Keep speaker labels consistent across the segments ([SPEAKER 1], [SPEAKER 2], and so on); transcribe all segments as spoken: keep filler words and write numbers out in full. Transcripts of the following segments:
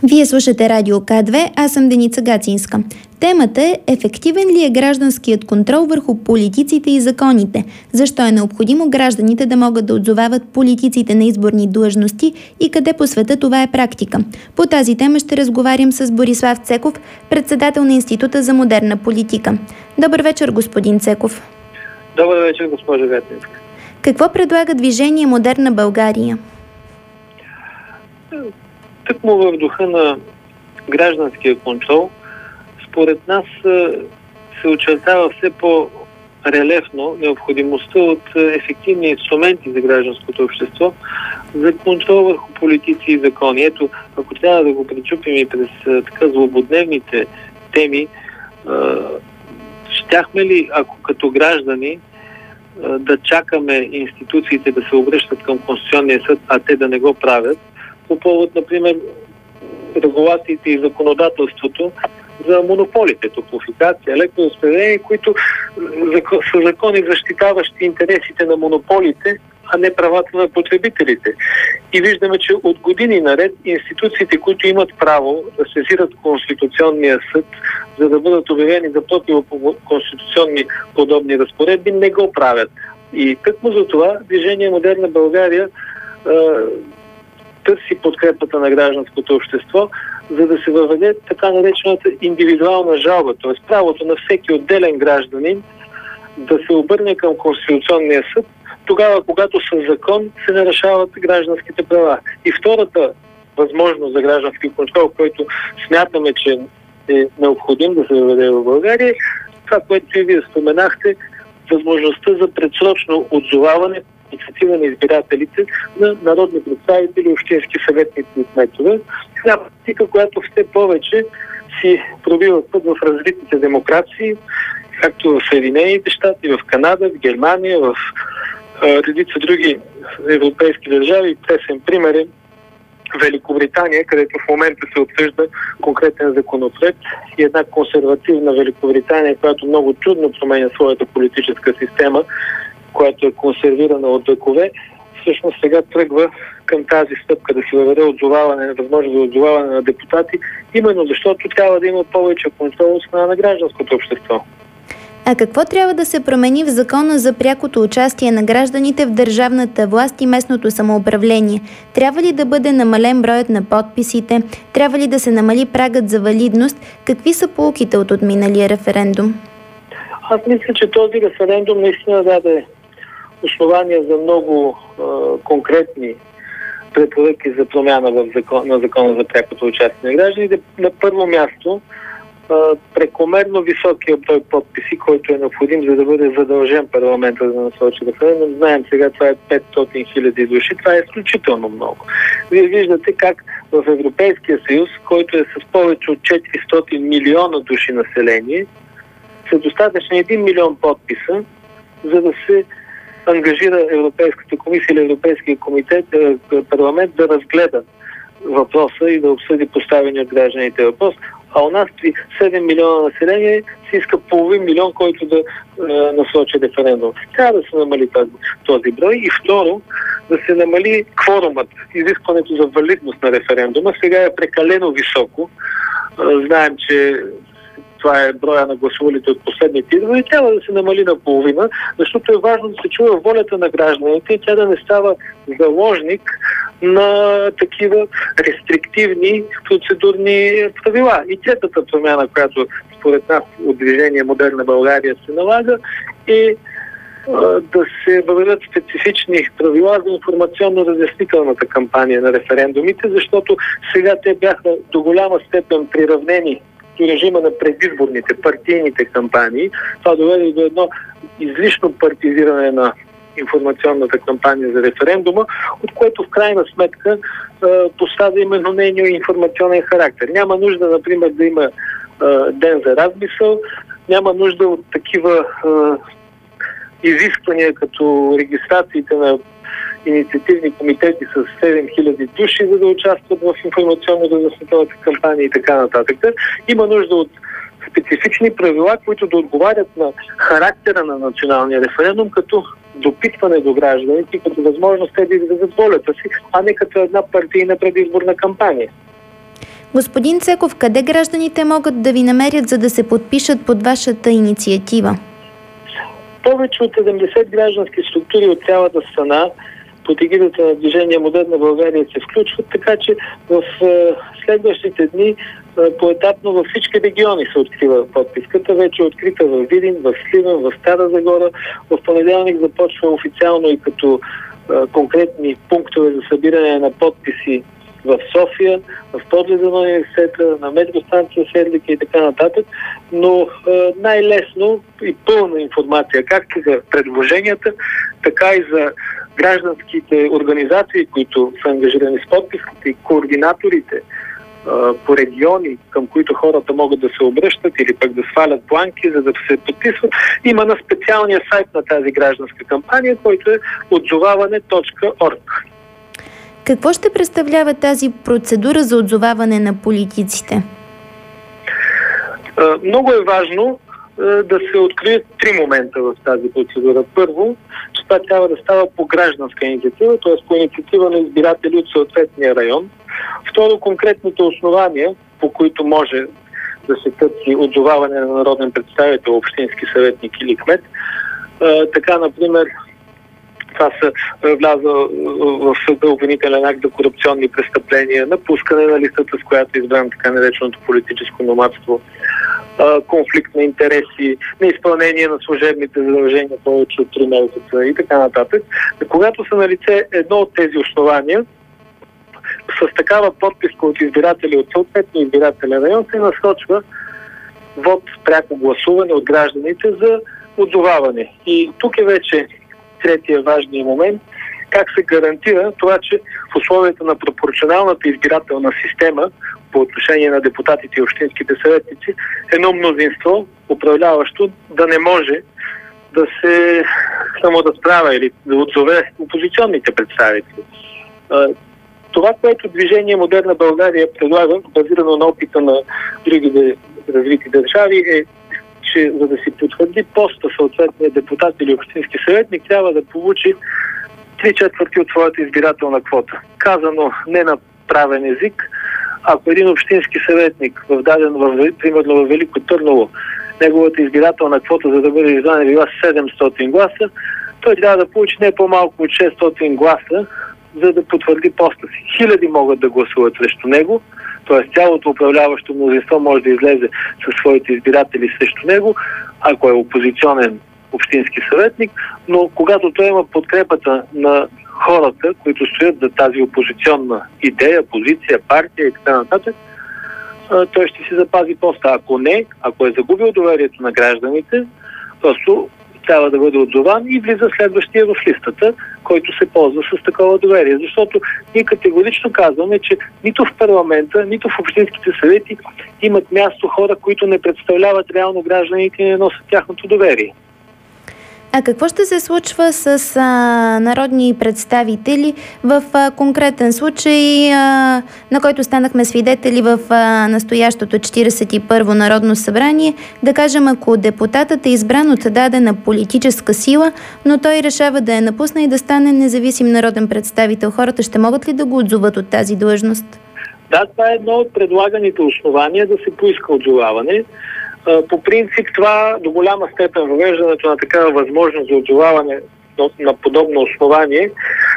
[SPEAKER 1] Вие слушате Радио К две, аз съм Деница Гацинска. Темата е: ефективен ли е гражданският контрол върху политиците и законите? Защо е необходимо гражданите да могат да отзовават политиците на изборни длъжности и къде по света това е практика? По тази тема ще разговарям с Борислав Цеков, председател на Института за модерна политика. Добър вечер, господин Цеков.
[SPEAKER 2] Добър вечер, госпожа Гацинска.
[SPEAKER 1] Какво предлага движение Модерна България?
[SPEAKER 2] Тъкмо в духа на гражданския контрол, според нас се очертава все по-релефно необходимостта от ефективни инструменти за гражданското общество за контрол върху политици и закони. Ето, ако трябва да го пречупим и през така злободневните теми, щяхме ли, ако като граждани, да чакаме институциите да се обръщат към Конституционния съд, а те да не го правят, по повод, например, регулациите и законодателството за монополите, топлофикация, електроразпределение, които са закони, защитаващи интересите на монополите, а не правата на потребителите. И виждаме, че от години наред институциите, които имат право да сезират Конституционния съд, за да бъдат обявени за противоконституционни подобни разпоредби, не го правят. И тъкмо за това движение Модерна България е, търси подкрепата на гражданското общество, за да се въведе така наречената индивидуална жалба, т.е. правото на всеки отделен гражданин да се обърне към Конституционния съд, тогава, когато със закон се нарушават гражданските права. И втората възможност за граждански контрол, който смятаме, че е необходим да се въведе в България, това, което и вие споменахте, възможността за предсрочно отзоваване инициатива на избирателите на народни представители, общински съветници и кметове. Една практика, която все повече си пробива път в развитите демокрации, както в Съединените щати, в Канада, в Германия, в редица други европейски държави. Тесен пример е Великобритания, където в момента се обсъжда конкретен законопроект, и една консервативна Великобритания, която много трудно променя своята политическа система, която е консервирана от векове, всъщност сега тръгва към тази стъпка да се въведе отзоваване, възможност за отзоваване на депутати, именно защото трябва да има повече контрол от страна на гражданското общество.
[SPEAKER 1] А какво трябва да се промени в закона за прякото участие на гражданите в държавната власт и местното самоуправление? Трябва ли да бъде намален броят на подписите? Трябва ли да се намали прагът за валидност? Какви са поуките от отминалия референдум?
[SPEAKER 2] Аз мисля, че този референдум наистина даде основания за много е, конкретни препоръки за промяна в закон, на закона за прякото участие на гражданите. На първо място, е, прекомерно високия брой подписи, който е необходим, за да бъде задължен парламента да насочи референдум. Знаем сега, това е петстотин хиляди души. Това е изключително много. Вие виждате как в Европейския съюз, който е с повече от четиристотин милиона души население, са достатъчно един милион подписа, за да се ангажира Европейската комисия или Европейския комитет, парламент да разгледа въпроса и да обсъди поставени от гражданите въпрос. А у нас при седем милиона население се иска половин милион, който да е, насочи референдум. Трябва да се намали този, този брой. И второ, да се намали кворумът, изискването за валидност на референдума. Сега е прекалено високо. Е, знаем, че това е броя на гласувалите от последните избори, трябва да се намали на половина, защото е важно да се чува волята на гражданите и тя да не става заложник на такива рестриктивни процедурни правила. И третата промяна, която според нас от движение Модерна България се налага, е да се въведат специфични правила за информационно-разяснителната кампания на референдумите, защото сега те бяха до голяма степен приравнени до режима на предизборните, партийните кампании. Това доведе до едно излишно партизиране на информационната кампания за референдума, от което в крайна сметка е, поставя именно нейния информационен характер. Няма нужда, например, да има е, ден за размисъл, няма нужда от такива е, изисквания като регистрациите на инициативни комитети с седем хиляди души, за да участват в информационно-разяснителната кампания и така нататък. Има нужда от специфични правила, които да отговарят на характера на националния референдум, като допитване до гражданите, като възможност те да изразят волята си, а не като една партийна предизборна кампания.
[SPEAKER 1] Господин Цеков, къде гражданите могат да ви намерят, за да се подпишат под вашата инициатива?
[SPEAKER 2] Повече от седемдесет граждански структури от цялата страна под егидата на движение Модерна България се включват, така че в е, следващите дни е, поетапно във всички региони се открива подписката. Вече е открита в Видин, в Сливен, в Стара Загора. В понеделник започва официално и като е, конкретни пунктове за събиране на подписи в София, в подлеза на университета, на метростанция Сердика и така нататък, но е, най-лесно и пълна информация, както за предложенията, така и за гражданските организации, които са ангажирани с подписките и координаторите е, по региони, към които хората могат да се обръщат или пък да свалят бланки, за да се подписват, има на специалния сайт на тази гражданска кампания, който е отзоваване точка орг.
[SPEAKER 1] Какво ще представлява тази процедура за отзоваване на политиците?
[SPEAKER 2] Много е важно да се открият три момента в тази процедура. Първо, че това трябва да става по гражданска инициатива, т.е. по инициатива на избиратели от съответния район. Второ, конкретните основания, по които може да се търси отзоваване на народен представител, общински съветник или кмет. Така, например, това са вляза в съда обвинителен акт за корупционни престъпления, напускане на листата, с която е избран така нареченото политическо номадство, конфликт на интереси, неизпълнение на служебните задължения повече от три месеца и така нататък. Когато са налице едно от тези основания, с такава подписка от избиратели от съответния избирателен район се насочва вод пряко гласуване от гражданите за отзоваване. И тук е вече третия важния момент, как се гарантира това, че в условията на пропорционалната избирателна система по отношение на депутатите и общинските съветници, едно мнозинство, управляващо, да не може да се само да справя или да отзове опозиционните представители. Това, което движение Модерна България предлага, базирано на опита на другите развити държави, е, че за да си потвърди поста съответния депутат или общински съветник, трябва да получи три четвърти от своята избирателна квота. Казано не на правен език, ако един общински съветник в даден, в, примерно в Велико Търново, неговата избирателна квота, за да бъде избран, е била седемстотин гласа, той трябва да получи не по-малко от шестстотин гласа, за да потвърди поста си. Хиляди могат да гласуват срещу него, т.е. цялото управляващо мнозинство може да излезе със своите избиратели срещу него, ако е опозиционен общински съветник, но когато той има подкрепата на хората, които стоят за тази опозиционна идея, позиция, партия и така нататък, той ще си запази поста. Ако не, ако е загубил доверието на гражданите, просто трябва да бъде отзован и влиза следващия в листата, който се ползва с такова доверие. Защото ние категорично казваме, че нито в парламента, нито в общинските съвети имат място хора, които не представляват реално гражданите и не носят тяхното доверие.
[SPEAKER 1] А какво ще се случва с а, народни представители в а, конкретен случай, а, на който станахме свидетели в а, настоящото четиридесет и първо Народно събрание? Да кажем, ако депутатът е избран от дадена политическа сила, но той решава да я напусне и да стане независим народен представител, хората ще могат ли да го отзоват от тази длъжност?
[SPEAKER 2] Да, това е едно от предлаганите основания да се поиска отзоваване. По принцип това до голяма степен въвеждането на такава възможност за отзоваване на подобно основание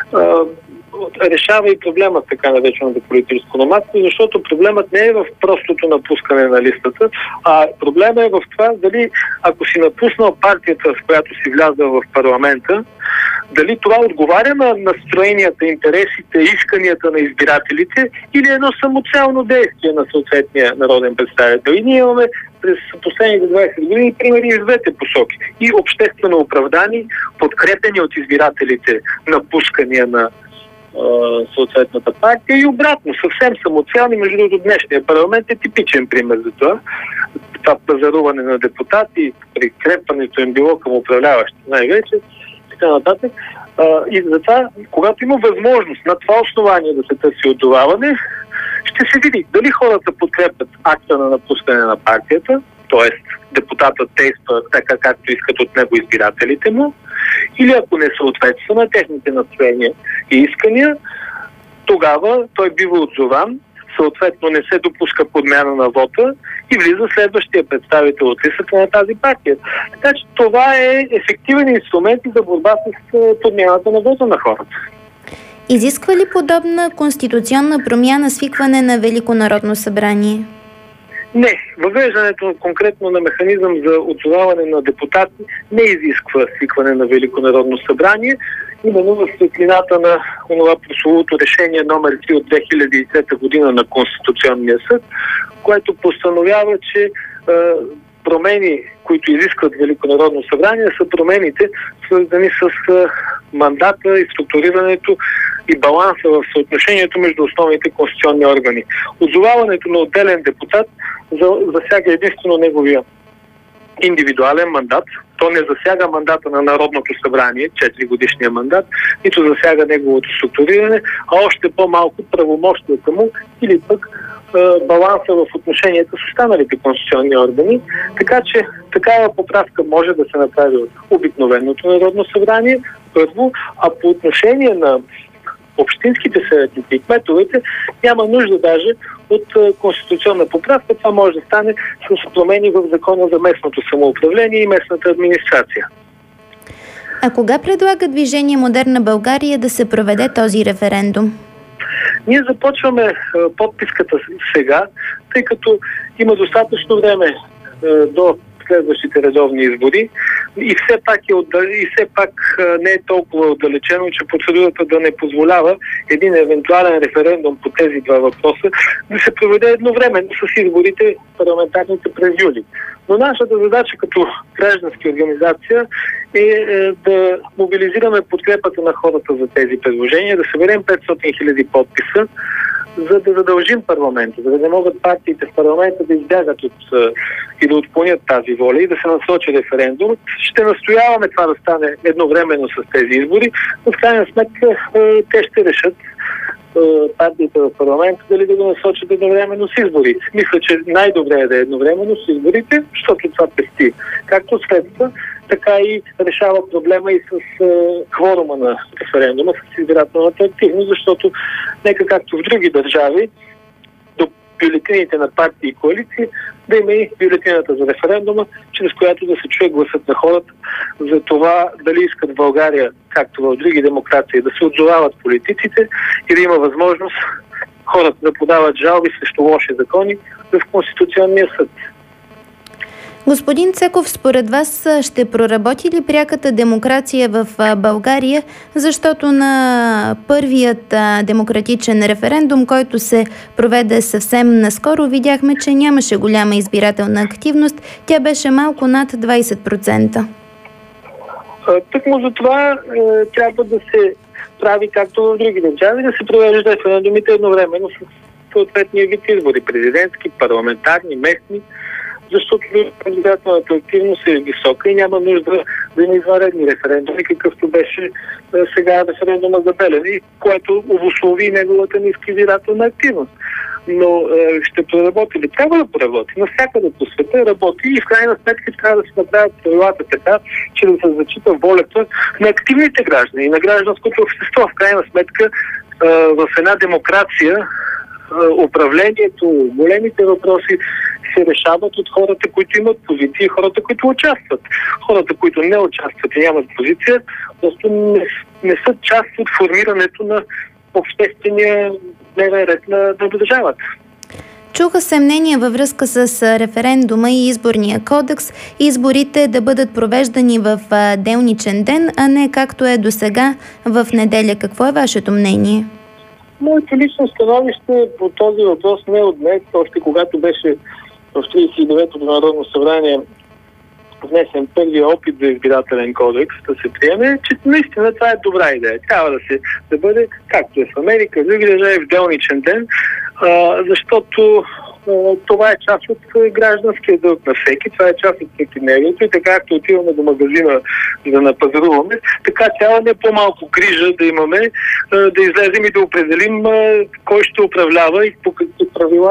[SPEAKER 2] решава и проблемът така нареченото политическо номадство, защото проблемът не е в простото напускане на листата, а проблемът е в това дали ако си напуснал партията, в която си влязъл в парламента, дали това отговаря на настроенията, интересите, исканията на избирателите или едно самоцелно действие на съответния народен представител. И ние имаме през последните двадесет години примери и в двете посоки. И обществено оправдани, подкрепени от избирателите напускания на съответната партия и обратно, съвсем самоцелни. Между другото, днешния парламент е типичен пример за това. Това пазаруване на депутати, прикрепването им било към управляващи най-вече, така нататък. И затова, когато има възможност на това основание да се търси отзоваване, ще се види дали хората подкрепят акта на напускане на партията, т.е. депутатът действа така, както искат от него избирателите му, или ако не съответства на техните настроения и искания, тогава той бива отзован съответно не се допуска подмяна на вота и влиза следващия представител от листата на тази партия. Така че това е ефективен инструмент за борба с подмяната на вота на хората.
[SPEAKER 1] Изисква ли подобна конституционна промяна свикване на Велико народно събрание?
[SPEAKER 2] Не. Въвеждането конкретно на механизъм за отзоваване на депутати не изисква свикване на Велико народно събрание. Именно в светлината на това прословото решение номер три от две хиляди и трета година на Конституционния съд, което постановява, че е, промени, които изискват Велико народно събрание, са промените, свързани с е, мандата и структурирането и баланса в съотношението между основните конституционни органи. Отзоваването на отделен депутат засяга единствено неговия индивидуален мандат. То не засяга мандата на Народното събрание, четири годишния мандат, нито засяга неговото структуриране, а още по-малко правомощията му или пък е, баланса в отношенията с останалите конституционни органи. Така че такава поправка може да се направи от обикновеното Народно събрание, първо, а по отношение на общинските съветници и кметовете няма нужда даже от конституционна поправка. Това може да стане с промени в Закона за местното самоуправление и местната администрация.
[SPEAKER 1] А кога предлага Движение Модерна България да се проведе този референдум?
[SPEAKER 2] Ние започваме подписката сега, тъй като има достатъчно време до следващите редовни избори и все пак, е отдал... и все пак не е толкова отдалечено, че процедурата да не позволява един евентуален референдум по тези два въпроса да се проведе едновременно с изборите парламентарните през юли. Но нашата задача като гражданска организация е, е да мобилизираме подкрепата на хората за тези предложения, да съберем петстотин хиляди подписа, за да задължим парламента, за да не могат партиите в парламента да избягат от, и да отклонят тази воля и да се насочи референдум. Ще настояваме това да стане едновременно с тези избори, но в крайна сметка те ще решат партиите в парламента дали да го насочат едновременно с изборите. Мисля, че най-добре е да е едновременно с изборите, защото това пести както средства, така и решава проблема и с е, кворума на референдума, с избирателната активност, защото нека както в други държави, до бюлетините на партии и коалиции, да има и бюлетината за референдума, чрез която да се чуе гласът на хората за това дали искат в България, както в други демокрации, да се отзовават политиците и да има възможност хората да подават жалби срещу лоши закони в Конституционния съд.
[SPEAKER 1] Господин Цеков, според вас ще проработи ли пряката демокрация в България, защото на първият демократичен референдум, който се проведе съвсем наскоро, видяхме, че нямаше голяма избирателна активност. Тя беше малко над двайсет процента.
[SPEAKER 2] Тъкмо за това е, трябва да се прави както в други държави, да се провежда референдумите едновременно с съответния вид избори, президентски, парламентарни, местни, защото избирателната активност е висока и няма нужда да има извънредни референдуми, какъвто беше сега референдума за Белене, което обуслови неговата ниска избирателна активност. Но е, ще проработи ли? Трябва да проработи. Навсякъде по света работи и в крайна сметка трябва да се направят правилата така, че да се зачита волята на активните граждани, на гражданското общество. В крайна сметка е, в една демокрация е, управлението, големите въпроси се решават от хората, които имат позиция и хората, които участват. Хората, които не участват и нямат позиция, просто не, не са част от формирането на обществения дневен ред на, на държавата.
[SPEAKER 1] Чуха се мнения във връзка с референдума и изборния кодекс, изборите да бъдат провеждани в делничен ден, а не както е досега в неделя. Какво е вашето мнение?
[SPEAKER 2] Моето лично становище по този въпрос не е от днес, още когато беше в тридесет и деветото Народно събрание внесен първия опит за избирателен кодекс да се приеме, че наистина това е добра идея. Трябва да се да бъде, както е в Америка, в други държави, в делничен ден, а, защото а, това е част от гражданския дълг на всеки, това е част от всекидневието и така както отиваме до магазина да напазаруваме, така трябва не по-малко грижа да имаме, а, да излезем и да определим а, кой ще управлява и по какви правила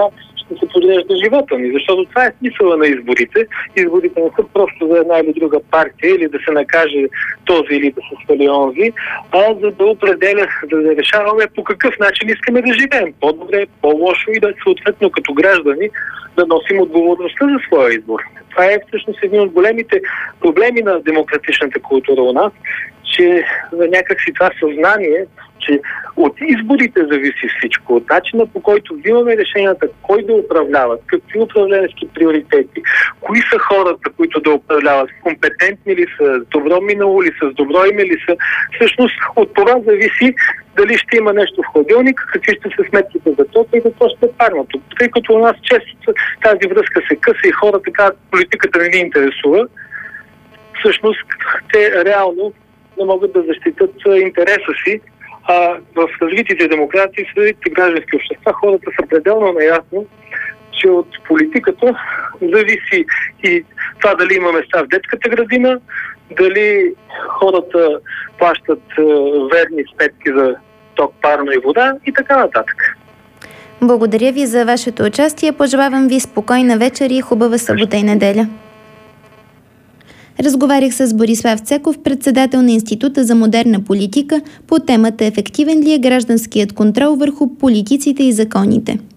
[SPEAKER 2] да се подрежда живота ни, защото това е смисъла на изборите. Изборите не са просто за една или друга партия или да се накаже този или да се свали онзи, а за да определя, да, да решаваме по какъв начин искаме да живеем. По-добре, по-лошо и да съответно като граждани да носим отговорността за своя избор. Това е всъщност един от големите проблеми на демократичната култура у нас, че някакси това съзнание, че от изборите зависи всичко, от начина по който взимаме решенията, кой да управлява, какви управленски приоритети, кои са хората, които да управляват, компетентни ли са, добро минало ли са, с добро име ли са. Всъщност от това зависи дали ще има нещо в хладилника, какви ще се сметките за тока и какво ще е парното. Тъй като у нас често тази връзка се къса и хората казват, политиката не ни интересува, всъщност те реално не могат да защитят интереса си. А в развитите демокрации, в развитите граждански общества, хората са пределно наясно, че от политиката зависи и това дали има места в детската градина, дали хората плащат е, верни сметки за ток, парно и вода и така нататък.
[SPEAKER 1] Благодаря ви за вашето участие. Пожелавам ви спокойна вечер и хубава събота и неделя. Разговарях с Борислав Цеков, председател на Института за модерна политика, по темата "Ефективен ли е гражданският контрол върху политиците и законите?"